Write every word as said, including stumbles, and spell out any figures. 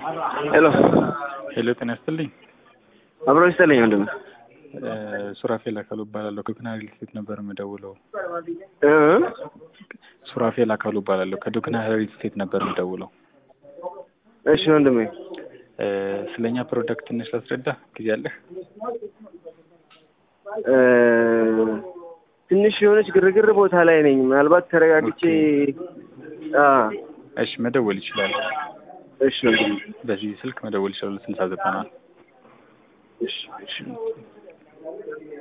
ሄሎ ሄሎ ጤና ይስጥልኝ። አብሮ ይስጥልኝ ወንድም። ሱራፌል አካሉ እባላለሁ። ከዱክና ሪል ስቴት ነበር የምደውለው። እ ሱራፌል አካሉ እባላለሁ። ከዱክና ሪል ስቴት ነበር የምደውለው። እሺ ወንድሜ። ስለኛ ፕሮዳክት ትንሽ ላስረዳ ጊዜ አለህ? እ ትንሽ የሆነች ግርግር ቦታ ላይ ነኝ። ምናልባት ተረጋግቼ አ እሺ መደወል ይችላል። እሺ ወንድሜ። በዚህ ስልክ መደወል ይችላል። ስልሳ ዘጠና እሺ እሺ